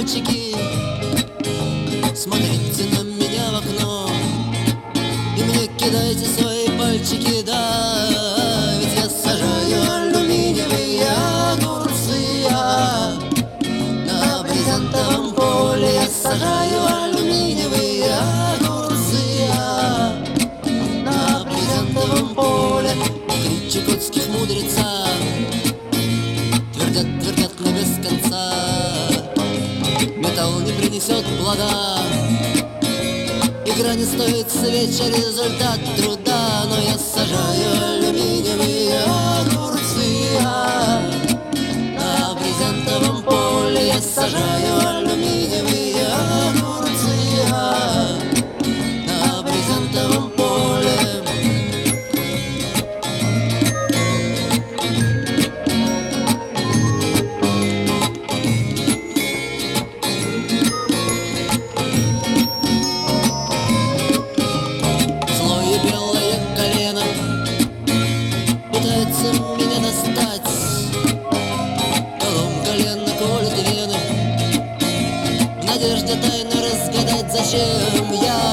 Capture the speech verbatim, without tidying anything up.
мальчики, смотрите на меня в окно и мне кидайте свои пальчики, да. Ведь я сажаю алюминиевые огурцы, я на брезентовом поле. Я сажаю алюминиевые огурцы, я на брезентовом поле. Три чукотских мудреца твердят, твердят, но без конца: металл не принесет плода, игра не стоит свеча, результат труда. Но я сажаю алюминиевые огурцы, я на брезентовом поле. Я сажаю алюминиевые огурцы, я на брезентовом поле. Пытается меня достать, колом колено колет вены, в надежде тайно разгадать, зачем я